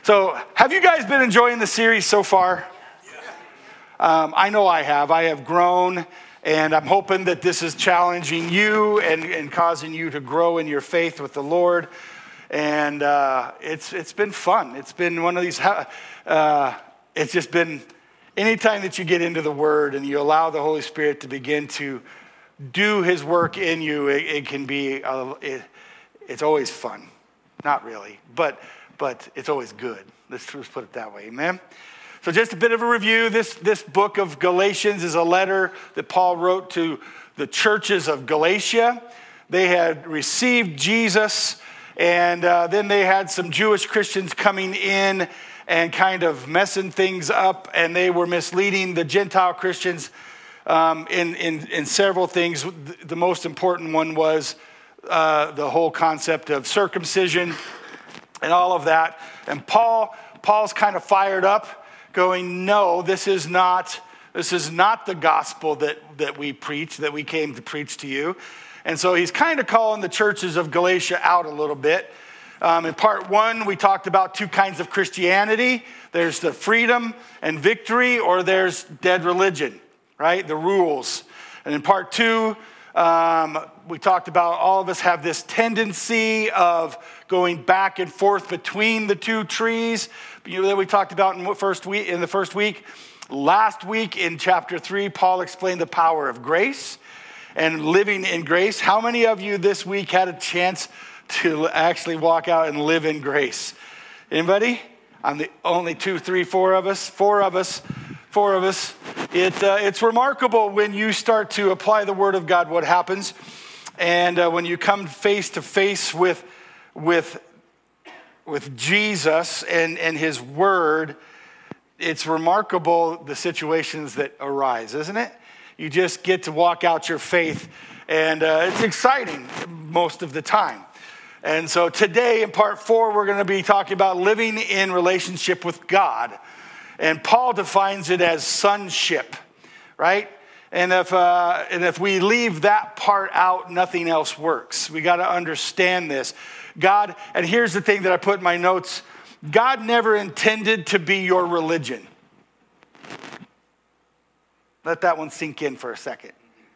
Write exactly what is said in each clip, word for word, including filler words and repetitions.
So, have you guys been enjoying the series so far? Um, I know I have. I have grown, and I'm hoping that this is challenging you and, and causing you to grow in your faith with the Lord. And uh, it's it's been fun. It's been one of these. Uh, it's just been anytime that you get into the Word and you allow the Holy Spirit to begin to do His work in you, it, it can be. Uh, it, it's always fun. Not really, but. But it's always good. Let's just put it that way, amen? So just a bit of a review. This, this book of Galatians is a letter that Paul wrote to the churches of Galatia. They had received Jesus, and uh, then they had some Jewish Christians coming in and kind of messing things up, and they were misleading the Gentile Christians um, in, in, in several things. The most important one was uh, the whole concept of circumcision and all of that. And Paul, Paul's kind of fired up, going, no, this is not, this is not the gospel that, that we preach, that we came to preach to you. And so he's kind of calling the churches of Galatia out a little bit. Um, in part one, we talked about two kinds of Christianity. There's the freedom and victory, or there's dead religion, right? The rules. And in part two, um, we talked about all of us have this tendency of going back and forth between the two trees. You know, that we talked about in the first week. In the first week, last week in chapter three, Paul explained the power of grace and living in grace. How many of you this week had a chance to actually walk out and live in grace? Anybody? I'm the only two, three, four of us. Four of us. Four of us. It uh, it's remarkable when you start to apply the Word of God, what happens, and uh, when you come face to face with with with Jesus and, and His Word, it's remarkable the situations that arise, isn't it? You just get to walk out your faith, and uh, it's exciting most of the time. And so today in part four, we're going to be talking about living in relationship with God. And Paul defines it as sonship, right? And if uh, and if we leave that part out, nothing else works. We got to understand this. God, and here's the thing that I put in my notes. God never intended to be your religion. Let that one sink in for a second.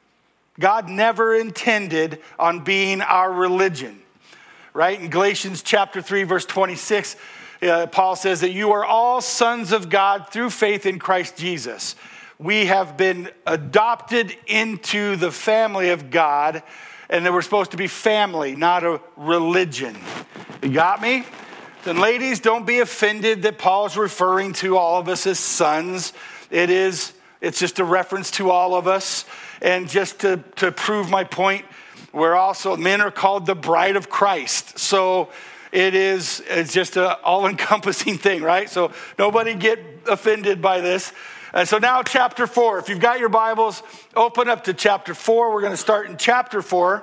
God never intended on being our religion, right? In Galatians chapter three, verse twenty-six, Uh, Paul says that you are all sons of God through faith in Christ Jesus. We have been adopted into the family of God, and that we're supposed to be family, not a religion. You got me? Then ladies, don't be offended that Paul's referring to all of us as sons. It is, it's just a reference to all of us. And just to, to prove my point, we're also, men are called the bride of Christ. So It is, it's just an all-encompassing thing, right? So nobody get offended by this. And so now chapter four. If you've got your Bibles, open up to chapter four. We're going to start in chapter four,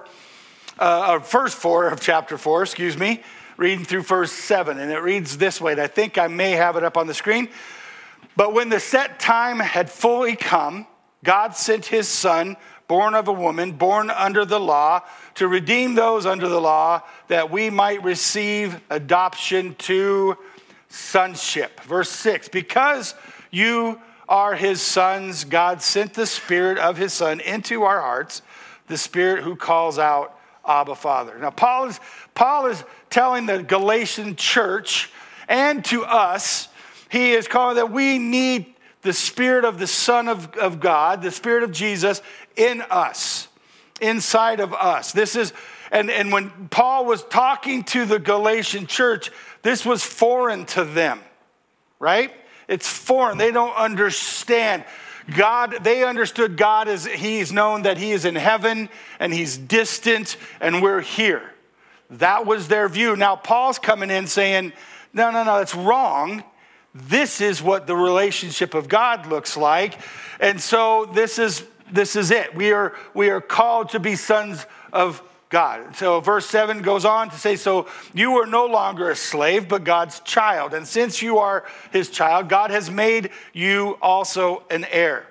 uh, or verse four of chapter four, excuse me, reading through verse seven. And it reads this way, and I think I may have it up on the screen. But when the set time had fully come, God sent His Son, born of a woman, born under the law, to redeem those under the law, that we might receive adoption to sonship. Verse six, because you are His sons, God sent the Spirit of His Son into our hearts, the Spirit who calls out, Abba, Father. Now, Paul is, Paul is telling the Galatian church and to us, he is calling that we need the Spirit of the Son of, of God, the Spirit of Jesus in us, inside of us. This is, and, and when Paul was talking to the Galatian church, this was foreign to them, right? It's foreign. They don't understand. God, they understood God as He's known that He is in heaven and He's distant and we're here. That was their view. Now Paul's coming in saying, no, no, no, that's wrong. This is what the relationship of God looks like. And so this is this is it. We are we are called to be sons of God. So verse seven goes on to say, so you are no longer a slave, but God's child. And since you are His child, God has made you also an heir.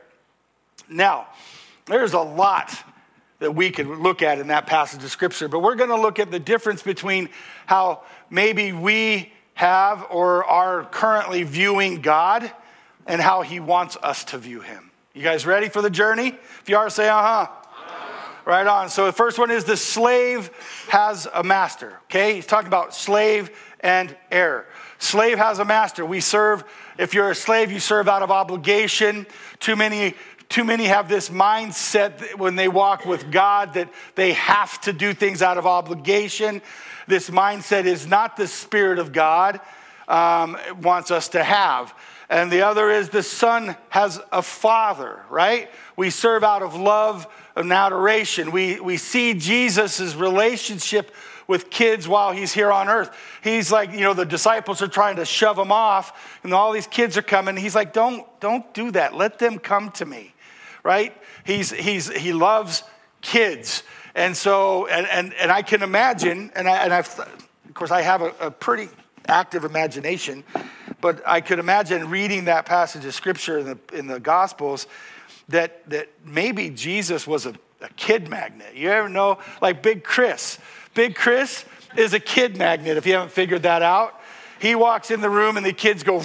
Now, there's a lot that we could look at in that passage of Scripture, but we're going to look at the difference between how maybe we have or are currently viewing God and how he wants us to view him. You guys ready for the journey? If you are, say uh-huh. Uh-huh. Right on. So the first one is the slave has a master. Okay, he's talking about slave and heir. Slave has a master. We serve, if you're a slave, you serve out of obligation. Too many Too many have this mindset when they walk with God that they have to do things out of obligation. This mindset is not the Spirit of God um, wants us to have. And the other is the son has a father, right? We serve out of love and adoration. We, we see Jesus' relationship with kids while he's here on earth. He's like, you know, the disciples are trying to shove him off, and all these kids are coming. He's like, don't, don't do that. Let them come to me. Right? He's he's he loves kids, and so and and, and I can imagine, and I and I've of course I have a, a pretty active imagination, but I could imagine reading that passage of scripture in the in the Gospels that that maybe Jesus was a, a kid magnet. You ever know, like Big Chris? Big Chris is a kid magnet. If you haven't figured that out, he walks in the room and the kids go,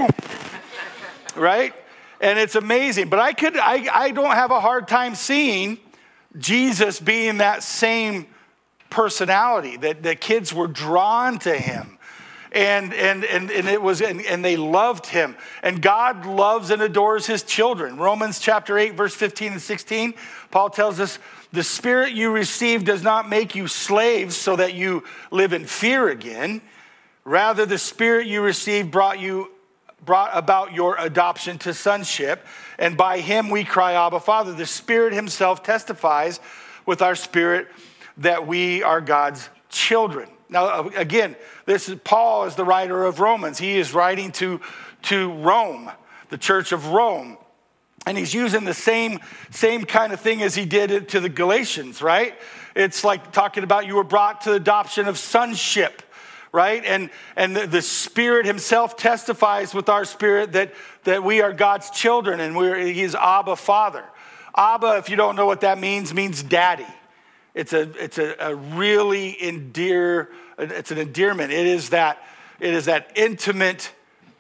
right? And it's amazing. But I could, I, I don't have a hard time seeing Jesus being that same personality, that the kids were drawn to him. And and and, and it was and, and they loved him. And God loves and adores his children. Romans chapter eight, verse fifteen and sixteen, Paul tells us, the spirit you received does not make you slaves so that you live in fear again. Rather, the spirit you received brought you brought about your adoption to sonship, and by him we cry, Abba, Father. The Spirit himself testifies with our spirit that we are God's children. Now, again, this is Paul is the writer of Romans. He is writing to, to Rome, the church of Rome. And he's using the same, same kind of thing as he did to the Galatians, right? It's like talking about you were brought to the adoption of sonship. Right? And and the, the Spirit himself testifies with our spirit that, that we are God's children and we're he's Abba, Father. Abba, if you don't know what that means, means daddy. It's a it's a, a really endear, it's an endearment. It is that it is that intimate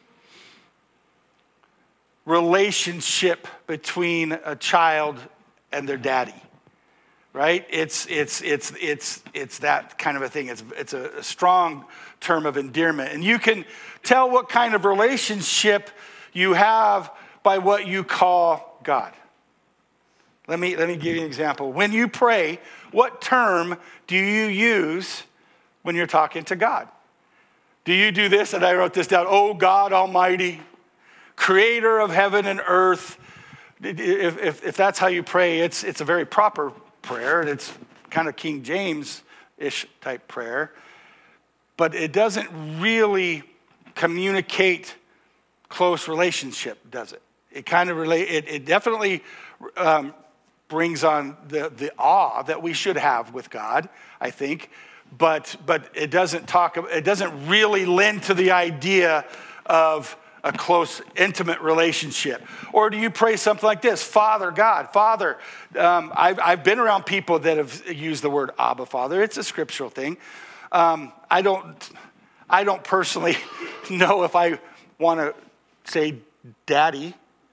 relationship between a child and their daddy. Right? It's it's it's it's it's that kind of a thing. It's it's a, a strong term of endearment. And you can tell what kind of relationship you have by what you call God. Let me let me give you an example. When you pray, what term do you use when you're talking to God? Do you do this? And I wrote this down. Oh God Almighty, creator of heaven and earth. If, if, if that's how you pray, it's it's a very proper prayer, and it's kind of King James-ish type prayer, but it doesn't really communicate close relationship, does it? It kind of relate. It, it definitely um, brings on the, the awe that we should have with God, I think, but but it doesn't talk. It doesn't really lend to the idea of a close, intimate relationship. Or do you pray something like this? Father God, Father. Um, I've, I've been around people that have used the word Abba, Father. It's a scriptural thing. Um, I don't, I don't personally know if I want to say daddy.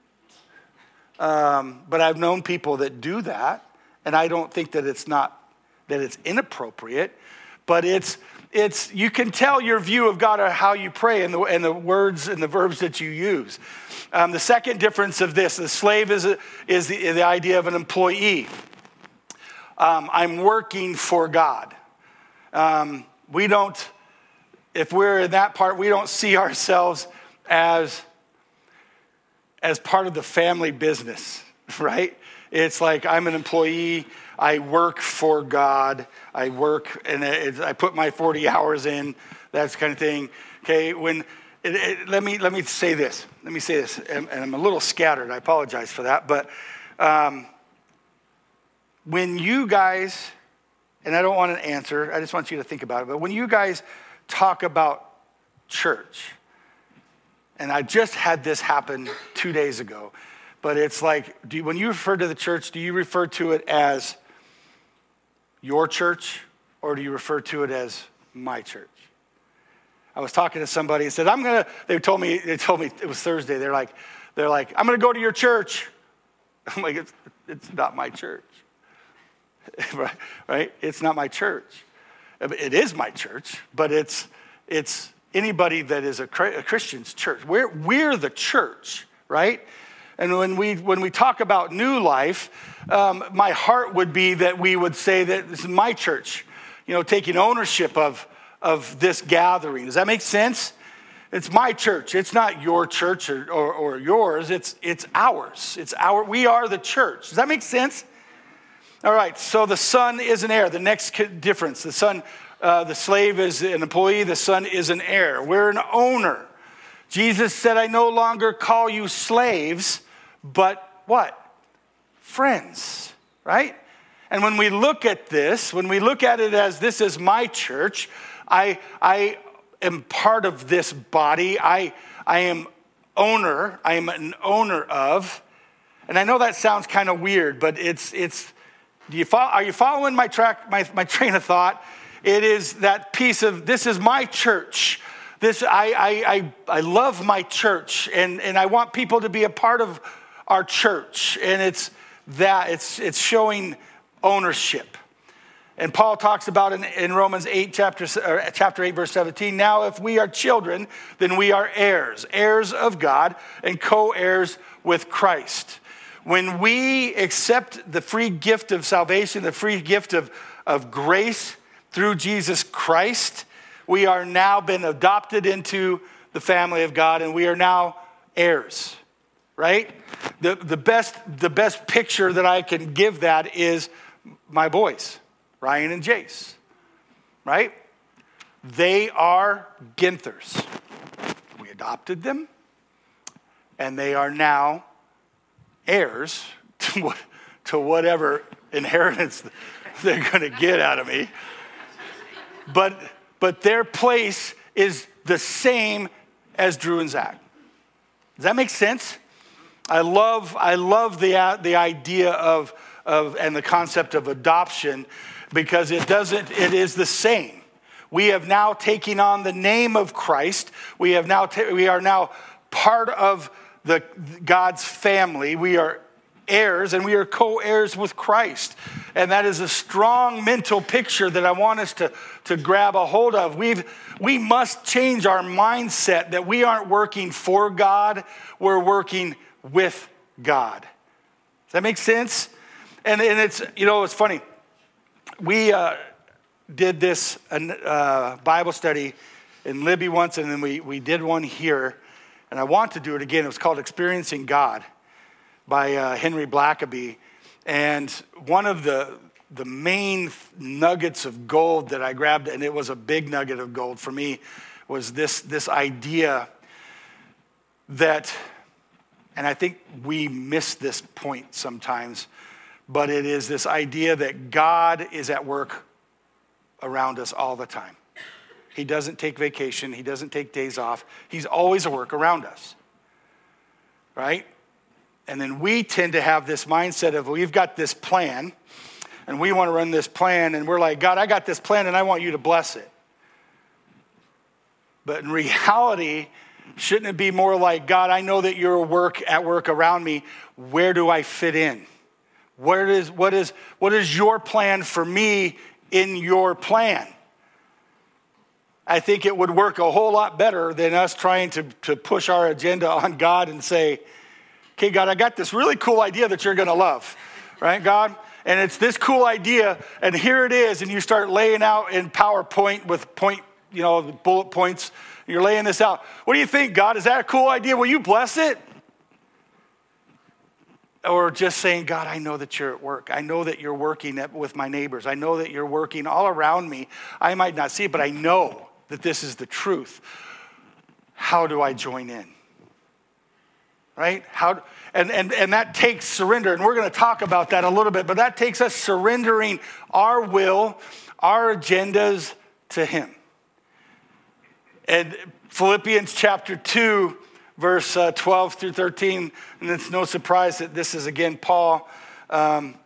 Um, but I've known people that do that, and I don't think that it's not, that it's inappropriate, but it's, It's you can tell your view of God or how you pray and the, and the words and the verbs that you use. Um, the second difference of this, the slave is, a, is the, the idea of an employee. Um, I'm working for God. Um, we don't, if we're in that part, we don't see ourselves as, as part of the family business, right? It's like I'm an employee. I work for God. I work and it, I put my forty hours in. That kind of thing. Okay. When it, it, let me let me say this. Let me say this. And, and I'm a little scattered. I apologize for that. But um, when you guys, and I don't want an answer. I just want you to think about it. But when you guys talk about church, and I just had this happen two days ago. But it's like, do you, when you refer to the church, do you refer to it as your church, or do you refer to it as my church? I was talking to somebody and said, I'm going to, they told me, they told me it was Thursday. They're like, they're like, I'm going to go to your church. I'm like, it's, it's not my church. right? right? It's not my church. It is my church, but it's it's anybody that is a, a Christian's church. We're we're the church, right? And when we when we talk about New Life, um, my heart would be that we would say that this is my church, you know, taking ownership of of this gathering. Does that make sense? It's my church. It's not your church or, or, or yours. It's it's ours. It's our. We are the church. Does that make sense? All right, so the son is an heir. The next difference, the son, uh, the slave is an employee, the son is an heir. We're an owner. Jesus said, I no longer call you slaves, but what? Friends, right? And when we look at this, when we look at it as this is my church, I, I am part of this body. I, I am owner. I am an owner of. And I know that sounds kind of weird, but it's it's. Do you follow, are you following my track, my, my train of thought? It is that piece of, this is my church. This I I I, I love my church, and, and I want people to be a part of our church. And it's that, it's it's showing ownership. And Paul talks about in, in Romans eight, chapter, or chapter eight, verse seventeen, now if we are children, then we are heirs, heirs of God, and co-heirs with Christ. When we accept the free gift of salvation, the free gift of, of grace through Jesus Christ, we are now been adopted into the family of God, and we are now heirs, right? The, the, best, the best picture that I can give that is my boys, Ryan and Jace, right? They are Ginthers. We adopted them, and they are now heirs to, what, to whatever inheritance they're going to get out of me. But, but their place is the same as Drew and Zach. Does that make sense? I love, I love the, the idea of, of and the concept of adoption, because it doesn't, it is the same. We have now taken on the name of Christ. We have now, ta- we are now part of the God's family. We are heirs, and we are co-heirs with Christ. And that is a strong mental picture that I want us to, to grab a hold of. We've, we must change our mindset that we aren't working for God, we're working with God. Does that make sense? And, and it's, you know, it's funny. We uh, did this uh, Bible study in Libby once, and then we, we did one here. And I want to do it again. It was called Experiencing God by uh, Henry Blackaby. And one of the, the main nuggets of gold that I grabbed, and it was a big nugget of gold for me, was this, this idea that, and I think we miss this point sometimes, but it is this idea that God is at work around us all the time. He doesn't take vacation. He doesn't take days off. He's always at work around us, right? And then we tend to have this mindset of, we've got this plan, and we want to run this plan, and we're like, God, I got this plan, and I want you to bless it. But in reality, shouldn't it be more like, God, I know that you're work at work around me. Where do I fit in? Where is, what is, what is your plan for me in your plan? I think it would work a whole lot better than us trying to, to push our agenda on God and say, okay, God, I got this really cool idea that you're going to love, right, God? And it's this cool idea, and here it is, and you start laying out in PowerPoint with point, you know, bullet points. You're laying this out. What do you think, God? Is that a cool idea? Will you bless it? Or just saying, God, I know that you're at work. I know that you're working at, with my neighbors. I know that you're working all around me. I might not see it, but I know that this is the truth. How do I join in? Right? How and, and, and that takes surrender. And we're going to talk about that a little bit, but that takes us surrendering our will, our agendas to him. And Philippians chapter two, verse uh, twelve through thirteen, and it's no surprise that this is again Paul um,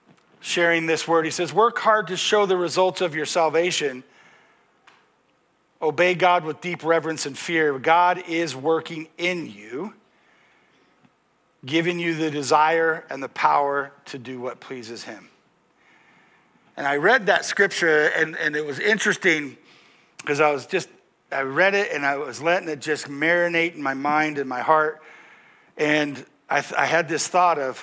sharing this word. He says, work hard to show the results of your salvation Obey God with deep reverence and fear. God is working in you, giving you the desire and the power to do what pleases him. And I read that scripture, and, and it was interesting because I was just, I read it and I was letting it just marinate in my mind and my heart. And I, I had this thought of,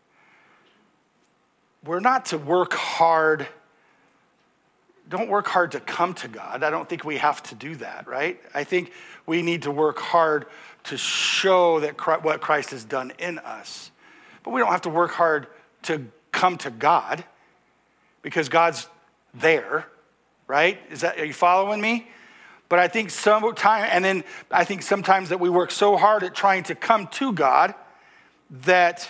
we're not to work hard. Don't work hard to come to God. I don't think we have to do that, right? I think we need to work hard to show that Christ, what Christ has done in us. But we don't have to work hard to come to God because God's there, right? Is that, are you following me? But I think sometimes, and then I think sometimes that we work so hard at trying to come to God that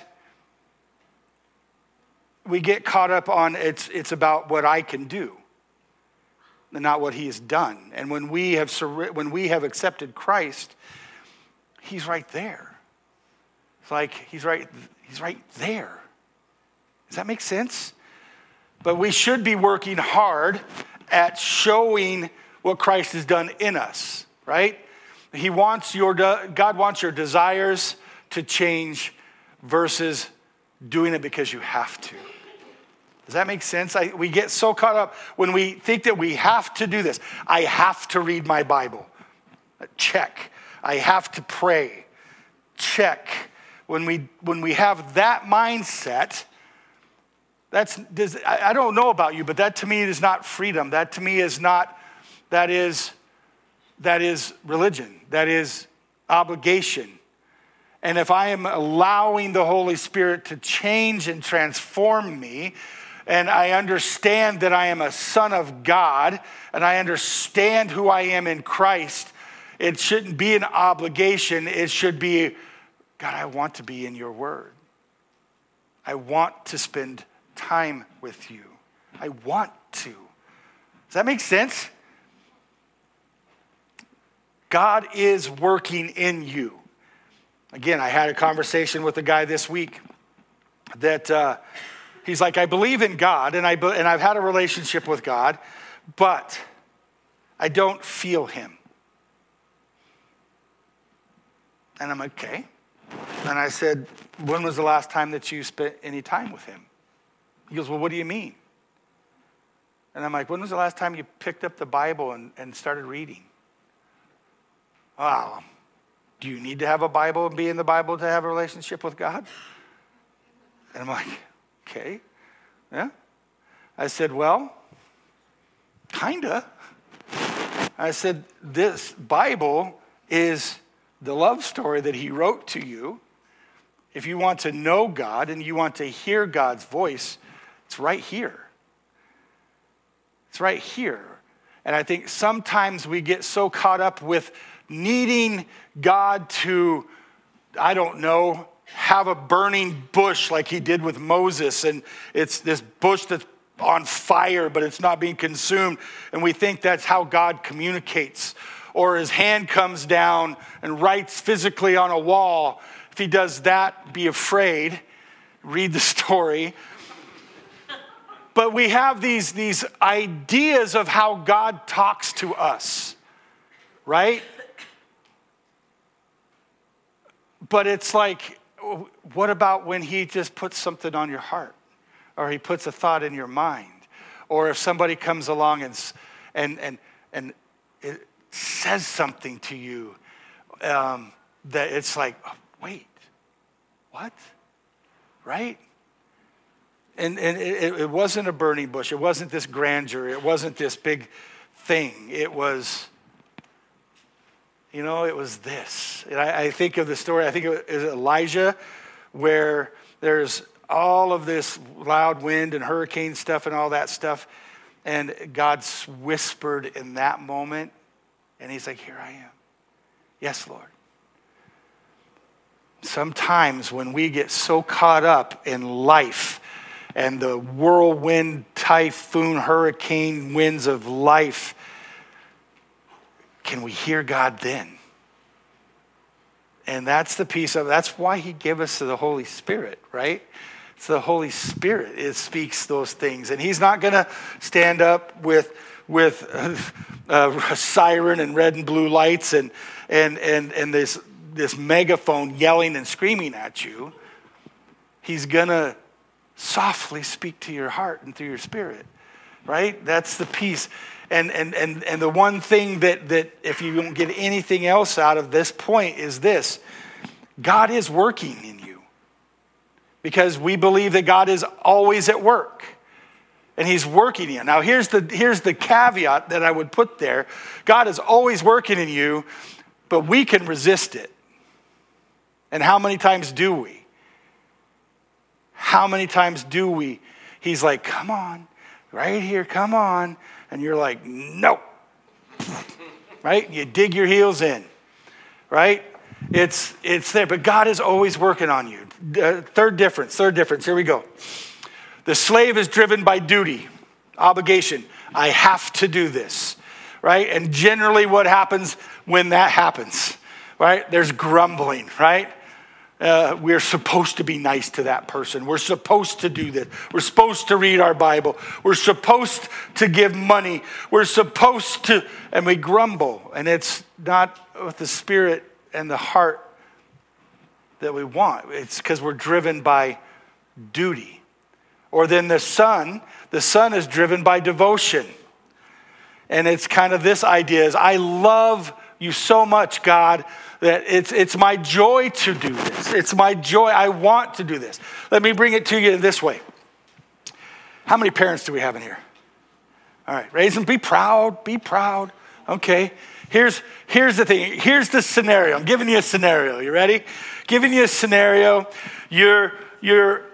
we get caught up on it's it's about what I can do and not what he has done. And when we have when we have accepted Christ, he's right there. It's like he's right he's right there. Does that make sense? But we should be working hard at showing what Christ has done in us, right? He wants your God wants your desires to change versus doing it because you have to. Does that make sense? I, we get so caught up when we think that we have to do this. I have to read my Bible. Check. I have to pray. Check. When we when we have that mindset, that's does, I, I don't know about you, but that to me is not freedom. That to me is not that is that is religion. That is obligation. And if I am allowing the Holy Spirit to change and transform me, and I understand that I am a son of God, and I understand who I am in Christ, it shouldn't be an obligation. It should be, God, I want to be in your word. I want to spend time with you. I want to. Does that make sense? God is working in you. Again, I had a conversation with a guy this week that uh, he's like, I believe in God, and, I be- and I've had a relationship with God, but I don't feel him. And I'm like, okay. And I said, when was the last time that you spent any time with him? He goes, well, what do you mean? And I'm like, when was the last time you picked up the Bible and, and started reading? Wow. Do you need to have a Bible and be in the Bible to have a relationship with God? And I'm like, okay, yeah. I said, well, kinda. I said, this Bible is the love story that he wrote to you. If you want to know God and you want to hear God's voice, it's right here. It's right here. And I think sometimes we get so caught up with needing God to, I don't know, have a burning bush like he did with Moses. And it's this bush that's on fire, but it's not being consumed. And we think that's how God communicates. Or his hand comes down and writes physically on a wall. If he does that, be afraid. Read the story. But we have these, these ideas of how God talks to us, right? But it's like, what about when he just puts something on your heart? Or he puts a thought in your mind? Or if somebody comes along and and and, and it says something to you um, that it's like, oh, wait, what? Right? And, and it, it wasn't a burning bush. It wasn't this grandeur. It wasn't this big thing. It was, you know, it was this. And I, I think of the story, I think it was Elijah, where there's all of this loud wind and hurricane stuff and all that stuff. And God whispered in that moment. And he's like, here I am. Yes, Lord. Sometimes when we get so caught up in life and the whirlwind, typhoon, hurricane winds of life, can we hear God then? And that's the piece of, that's why he gave us the Holy Spirit, right? It's the Holy Spirit. It speaks those things. And he's not going to stand up with with uh, a siren and red and blue lights and and and and this this megaphone yelling and screaming at you. He's gonna softly speak to your heart and through your spirit, right? That's the peace. And and and and the one thing that that if you don't get anything else out of this point is this: God is working in you. Because we believe that God is always at work. And he's working in you. Now here's the here's the caveat that I would put there. God is always working in you, but we can resist it. And how many times do we? How many times do we? He's like, come on, right here, come on. And you're like, no. Right? You dig your heels in. Right? It's it's there. But God is always working on you. Uh, third difference, third difference. Here we go. The slave is driven by duty, obligation. I have to do this, right? And generally what happens when that happens, right? There's grumbling, right? Uh, we're supposed to be nice to that person. We're supposed to do this. We're supposed to read our Bible. We're supposed to give money. We're supposed to, and we grumble. And it's not with the spirit and the heart that we want. It's because we're driven by duty. Or then the son, the son is driven by devotion. And it's kind of this idea is, I love you so much, God, that it's it's my joy to do this. It's my joy. I want to do this. Let me bring it to you in this way. How many parents do we have in here? All right, raise them. Be proud. Be proud. Okay. Here's, here's the thing. Here's the scenario. I'm giving you a scenario. You ready? Giving you a scenario. You're, you're,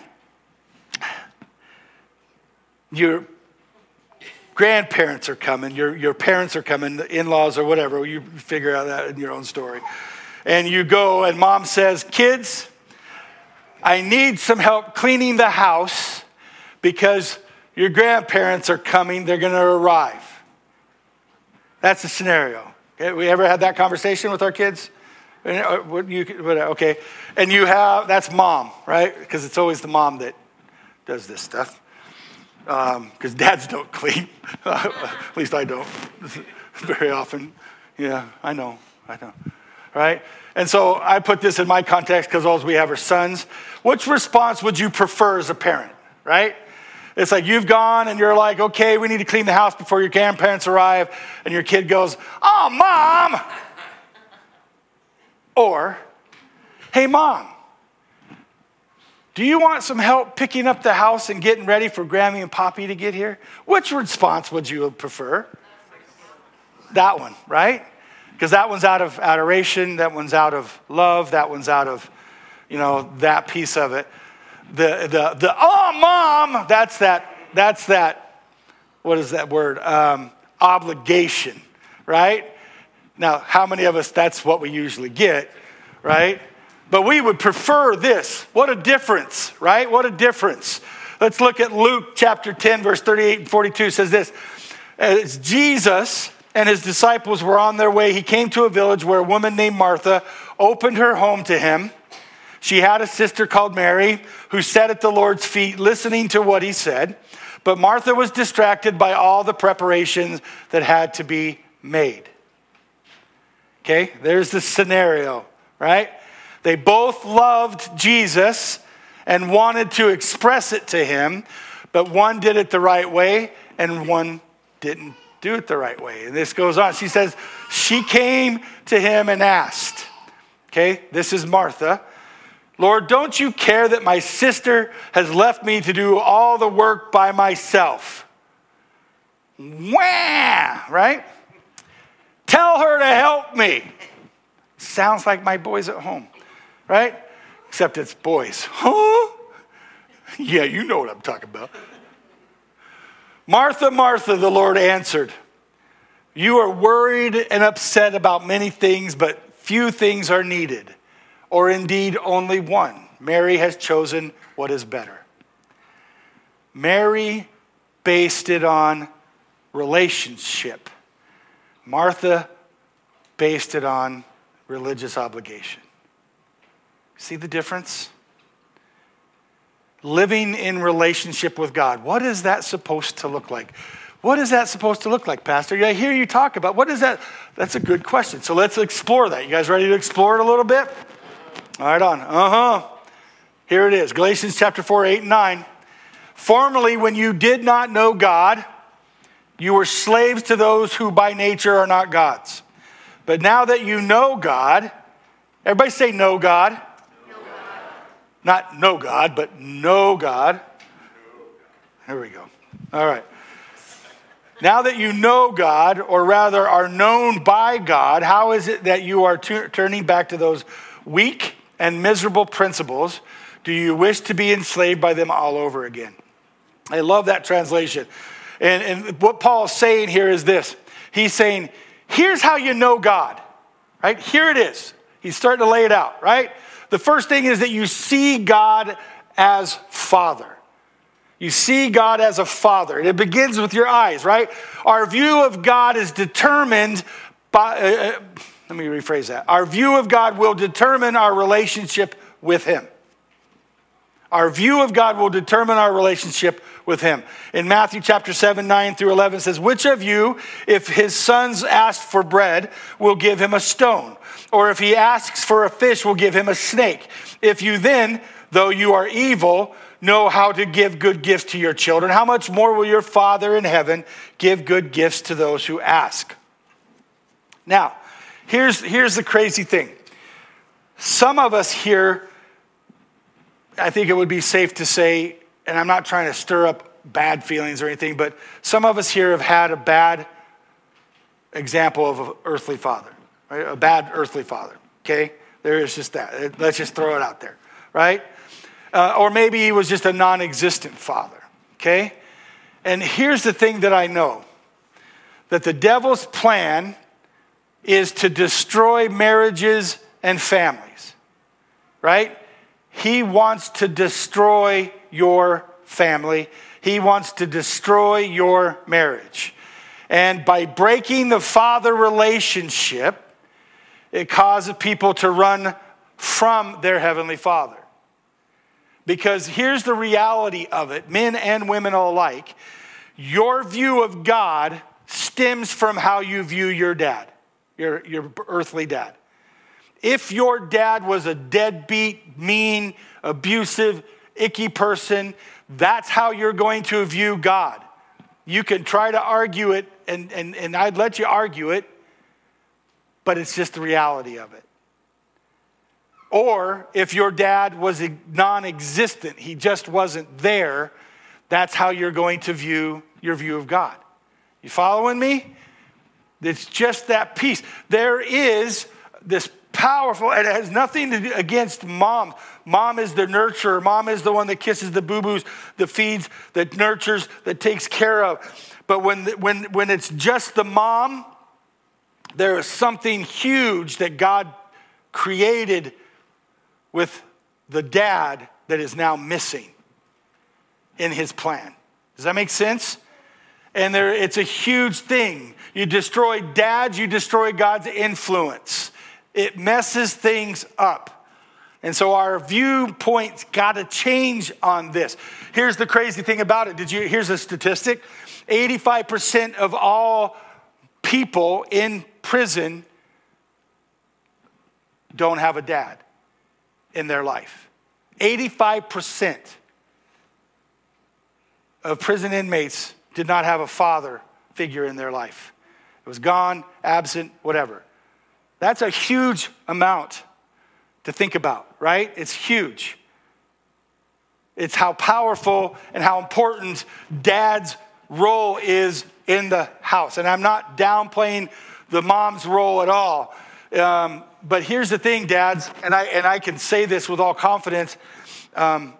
your grandparents are coming, your, your parents are coming, the in-laws or whatever, you figure out that in your own story. And you go and mom says, kids, I need some help cleaning the house because your grandparents are coming, they're gonna arrive. That's the scenario. Okay, we ever had that conversation with our kids? Okay, and you have, that's mom, right? Because it's always the mom that does this stuff. Because um, dads don't clean. At least I don't very often. Yeah, I know, I know. Right? And so I put this in my context because all we have are sons. Which response would you prefer as a parent? Right? It's like you've gone and you're like, okay, we need to clean the house before your grandparents arrive. And your kid goes, oh, mom. Or, hey, mom. Do you want some help picking up the house and getting ready for Grammy and Poppy to get here? Which response would you prefer? That one, right? Because that one's out of adoration, that one's out of love, that one's out of, you know, that piece of it. The the the oh mom, that's that that's that. What is that word? Um, obligation, right? Now, how many of us? That's what we usually get, right? But we would prefer this. What a difference, right? What a difference. Let's look at Luke chapter ten, verse thirty-eight and forty-two. It says this. As Jesus and his disciples were on their way, he came to a village where a woman named Martha opened her home to him. She had a sister called Mary who sat at the Lord's feet listening to what he said. But Martha was distracted by all the preparations that had to be made. Okay, there's the scenario, right? They both loved Jesus and wanted to express it to him, but one did it the right way and one didn't do it the right way. And this goes on. She says, she came to him and asked, okay, this is Martha, Lord, don't you care that my sister has left me to do all the work by myself? Wah, right? Tell her to help me. Sounds like my boys at home. Right? Except it's boys. Huh? Yeah, you know what I'm talking about. Martha, Martha, the Lord answered, you are worried and upset about many things, but few things are needed, or indeed only one. Mary has chosen what is better. Mary based it on relationship. Martha based it on religious obligation. See the difference? Living in relationship with God. What is that supposed to look like? What is that supposed to look like, Pastor? I hear you talk about, what is that? That's a good question. So let's explore that. You guys ready to explore it a little bit? All right, on. Uh-huh. Here it is. Galatians chapter four, eight and nine. Formerly, when you did not know God, you were slaves to those who by nature are not God's. But now that you know God, everybody say know God. Know God. Not know God, but know God. Here we go. All right. Now that you know God, or rather are known by God, how is it that you are t- turning back to those weak and miserable principles? Do you wish to be enslaved by them all over again? I love that translation. And, and what Paul's saying here is this. He's saying, here's how you know God, right? Here it is. He's starting to lay it out, right? The first thing is that you see God as Father. You see God as a father. And it begins with your eyes, right? Our view of God is determined by, uh, let me rephrase that. Our view of God will determine our relationship with him. Our view of God will determine our relationship with him. In Matthew chapter seven, nine through eleven, it says, which of you, if his sons ask for bread, will give him a stone? Or if he asks for a fish, will give him a snake? If you then, though you are evil, know how to give good gifts to your children, how much more will your Father in heaven give good gifts to those who ask? Now, here's, here's the crazy thing. Some of us here, I think it would be safe to say, and I'm not trying to stir up bad feelings or anything, but some of us here have had a bad example of an earthly father, right? A bad earthly father, okay? There is just that. Let's just throw it out there, right? Uh, or maybe he was just a non-existent father, okay? And here's the thing that I know, that the devil's plan is to destroy marriages and families, right? He wants to destroy your family. He wants to destroy your marriage. And by breaking the father relationship, it causes people to run from their heavenly Father. Because here's the reality of it, men and women alike. Your view of God stems from how you view your dad, your, your earthly dad. If your dad was a deadbeat, mean, abusive, icky person, that's how you're going to view God. You can try to argue it, and, and, and I'd let you argue it, but it's just the reality of it. Or if your dad was non-existent, he just wasn't there, that's how you're going to view your view of God. You following me? It's just that piece. There is this powerful, and it has nothing to do against mom. Mom is the nurturer. Mom is the one that kisses the boo-boos, that feeds, that nurtures, that takes care of. But when, when, when it's just the mom, there is something huge that God created with the dad that is now missing in his plan. Does that make sense? And there, it's a huge thing. You destroy dads, you destroy God's influence. It messes things up. And so our viewpoint's got to change on this. Here's the crazy thing about it. Did you? Here's a statistic. eighty-five percent of all people in prison don't have a dad in their life. eighty-five percent of prison inmates did not have a father figure in their life. It was gone, absent, whatever. That's a huge amount to think about, right? It's huge. It's how powerful and how important dad's role is in the house. And I'm not downplaying the mom's role at all. Um, but here's the thing, dads, and I and I can say this with all confidence. Um,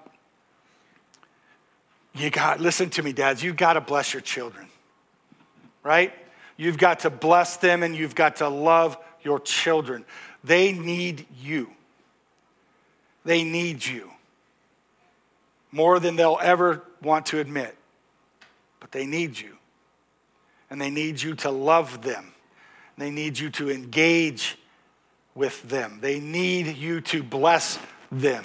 you got, listen to me, dads, you've got to bless your children, right? You've got to bless them and you've got to love your children. They need you. They need you more than they'll ever want to admit. But they need you. And they need you to love them. They need you to engage with them. They need you to bless them.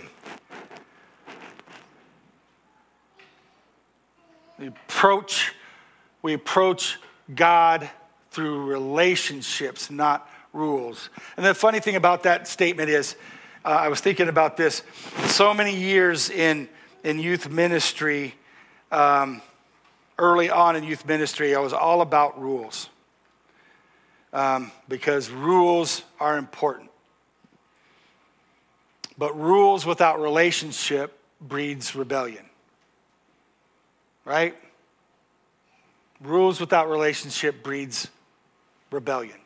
The approach We approach God through relationships, not rules. And the funny thing about that statement is, uh, I was thinking about this, so many years in, in youth ministry, um, early on in youth ministry, I was all about rules. Um, because rules are important. But rules without relationship breeds rebellion. Right? Rules without relationship breeds rebellion.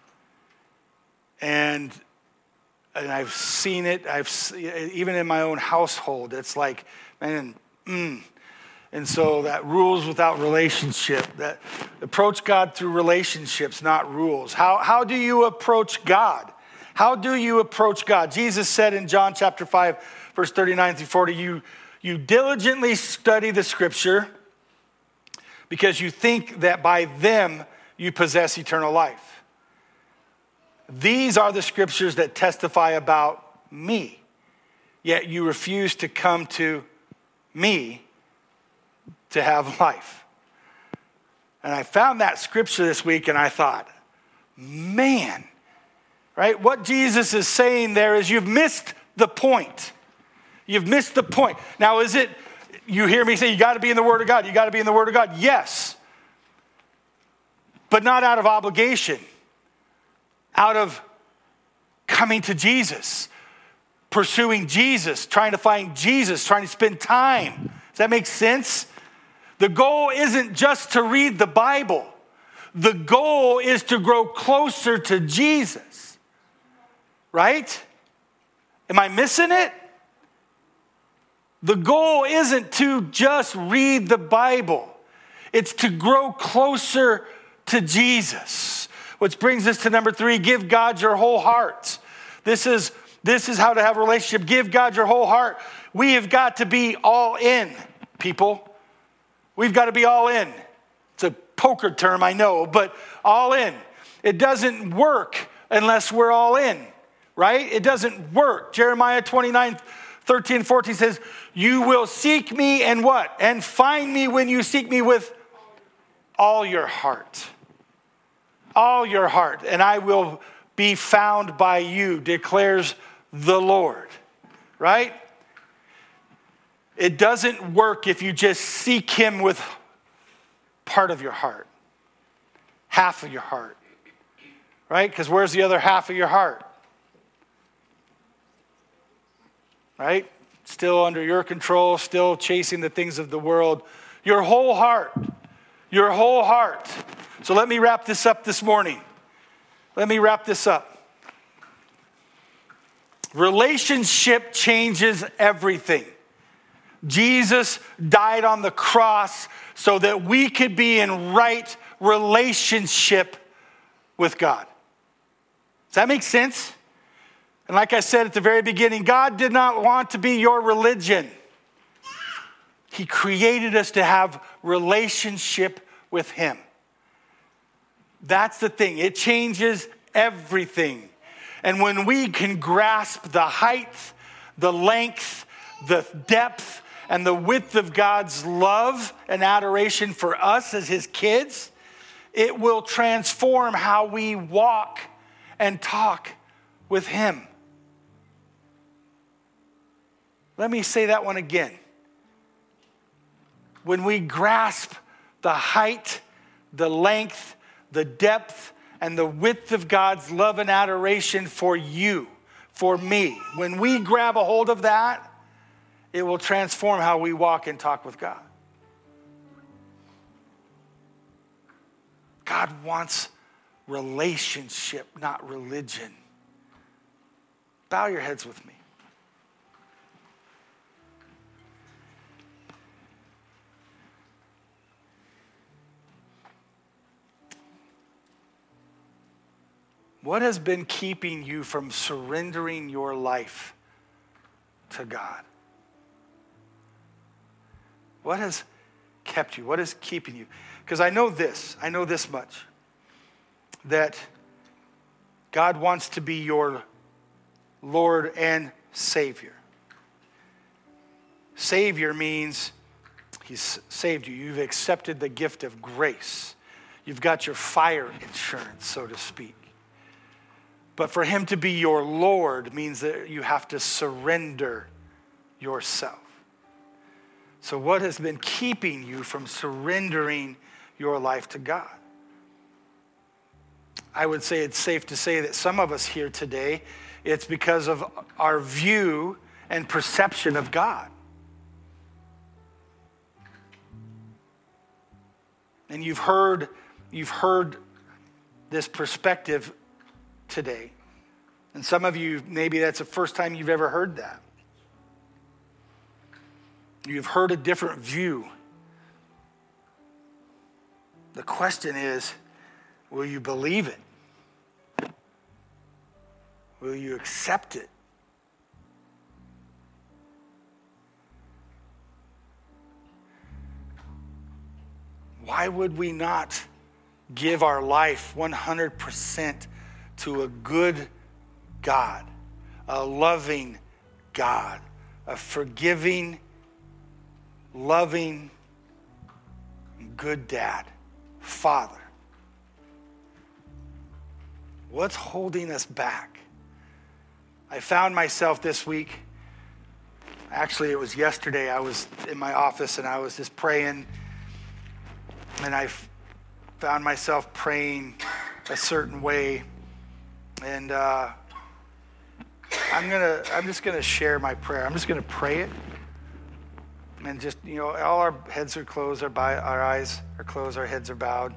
And and I've seen it, I've even in my own household, it's like, man, mm. And so that rules without relationship, that approach God through relationships, not rules. How, how do you approach God? How do you approach God? Jesus said in John chapter five, verse thirty-nine through forty, you, you diligently study the scripture because you think that by them you possess eternal life. These are the scriptures that testify about me, yet you refuse to come to me to have life. And I found that scripture this week and I thought, man, right? What Jesus is saying there is you've missed the point. You've missed the point. Now, is it, you hear me say you got to be in the Word of God. You got to be in the Word of God. Yes. But not out of obligation. Out of coming to Jesus. Pursuing Jesus. Trying to find Jesus. Trying to spend time. Does that make sense? The goal isn't just to read the Bible. The goal is to grow closer to Jesus. Right? Am I missing it? The goal isn't to just read the Bible. It's to grow closer to Jesus. Which brings us to number three, give God your whole heart. This is, this is how to have a relationship. Give God your whole heart. We have got to be all in, people. We've got to be all in. It's a poker term, I know, but all in. It doesn't work unless we're all in, right? It doesn't work. Jeremiah twenty-nine, thirteen, and fourteen says, you will seek me and what? And find me when you seek me with all your heart. All your heart. And I will be found by you, declares the Lord. Right? It doesn't work if you just seek him with part of your heart. Half of your heart. Right? Because where's the other half of your heart? Right? Still under your control, still chasing the things of the world. Your whole heart. Your whole heart. So let me wrap this up this morning. Let me wrap this up. Relationship changes everything. Jesus died on the cross so that we could be in right relationship with God. Does that make sense? And like I said at the very beginning, God did not want to be your religion. He created us to have relationship with him. That's the thing. It changes everything. And when we can grasp the height, the length, the depth, and the width of God's love and adoration for us as his kids, it will transform how we walk and talk with him. Let me say that one again. When we grasp the height, the length, the depth, and the width of God's love and adoration for you, for me, when we grab a hold of that, it will transform how we walk and talk with God. God wants relationship, not religion. Bow your heads with me. What has been keeping you from surrendering your life to God? What has kept you? What is keeping you? Because I know this, I know this much, that God wants to be your Lord and Savior. Savior means He's saved you. You've accepted the gift of grace. You've got your fire insurance, so to speak. But for him to be your Lord means that you have to surrender yourself. So what has been keeping you from surrendering your life to God? I would say it's safe to say that some of us here today, it's because of our view and perception of God. And you've heard, you've heard this perspective today. And some of you, maybe that's the first time you've ever heard that. You've heard a different view. The question is, will you believe it? Will you accept it? Why would we not give our life one hundred percent to a good God, a loving God, a forgiving, loving, good dad, father? What's holding us back? I found myself this week, actually it was yesterday, I was in my office and I was just praying, and I found myself praying a certain way. And uh, I'm gonna, I'm just gonna share my prayer. I'm just gonna pray it, and just, you know, all our heads are closed, our, bi- our eyes are closed, our heads are bowed,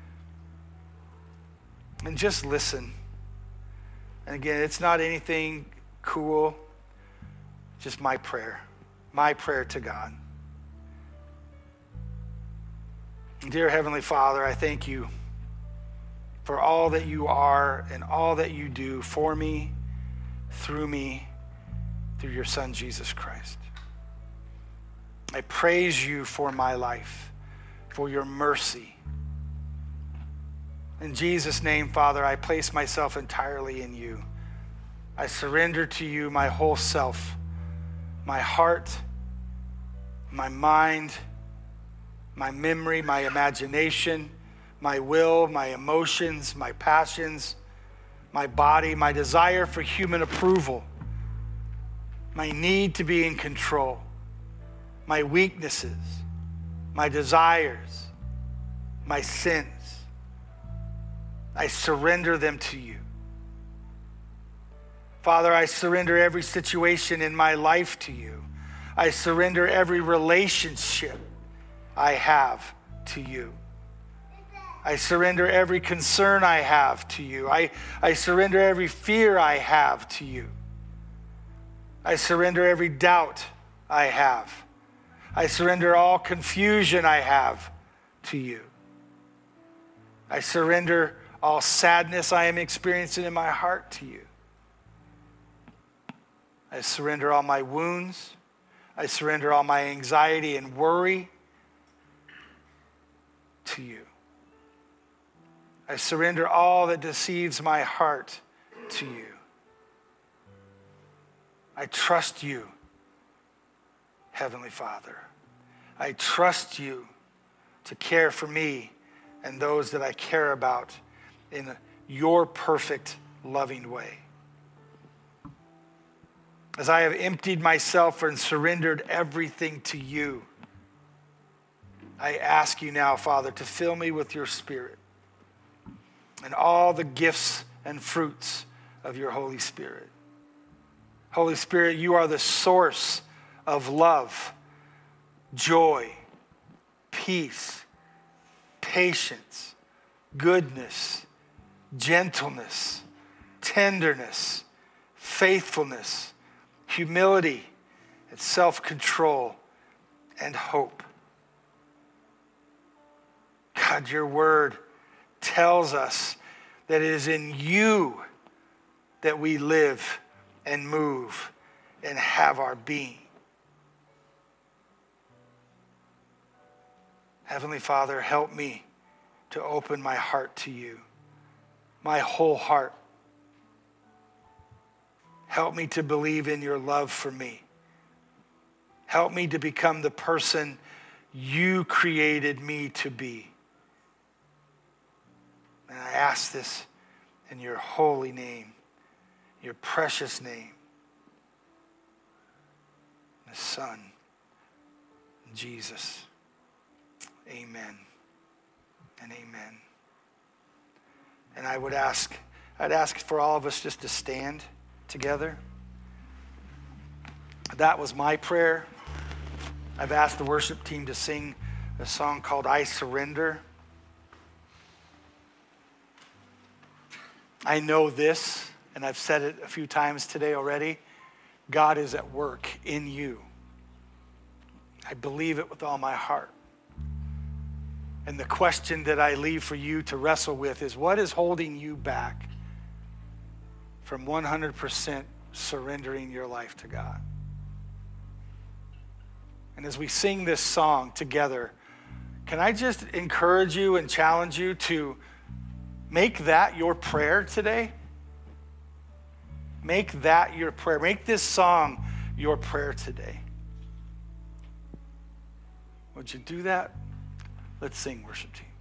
and just listen. And again, it's not anything cool, just my prayer, my prayer to God. Dear Heavenly Father, I thank you for all that you are and all that you do for me, through me, through your Son, Jesus Christ. I praise you for my life, for your mercy. In Jesus' name, Father, I place myself entirely in you. I surrender to you my whole self, my heart, my mind, my memory, my imagination, my will, my emotions, my passions, my body, my desire for human approval, my need to be in control, my weaknesses, my desires, my sins. I surrender them to you. Father, I surrender every situation in my life to you. I surrender every relationship I have to you. I surrender every concern I have to you. I, I surrender every fear I have to you. I surrender every doubt I have. I surrender all confusion I have to you. I surrender all sadness I am experiencing in my heart to you. I surrender all my wounds. I surrender all my anxiety and worry to you. I surrender all that deceives my heart to you. I trust you, Heavenly Father. I trust you to care for me and those that I care about in your perfect, loving way. As I have emptied myself and surrendered everything to you, I ask you now, Father, to fill me with your Spirit and all the gifts and fruits of your Holy Spirit. Holy Spirit, you are the source of love, joy, peace, patience, goodness, gentleness, tenderness, faithfulness, humility, and self-control, and hope. God, your word tells us that it is in you that we live and move and have our being. Heavenly Father, help me to open my heart to you, my whole heart. Help me to believe in your love for me. Help me to become the person you created me to be. And I ask this in your holy name, your precious name, the Son, Jesus. Amen and amen. And I would ask, I'd ask for all of us just to stand together. That was my prayer. I've asked the worship team to sing a song called I Surrender. I know this, and I've said it a few times today already. God is at work in you. I believe it with all my heart. And the question that I leave for you to wrestle with is, what is holding you back from one hundred percent surrendering your life to God? And as we sing this song together, can I just encourage you and challenge you to make that your prayer today? Make that your prayer. Make this song your prayer today. Would you do that? Let's sing, worship team.